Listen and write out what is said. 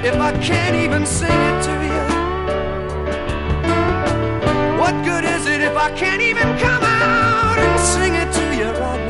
if I can't even sing it to you? What good is it if I can't even come out and sing it to you right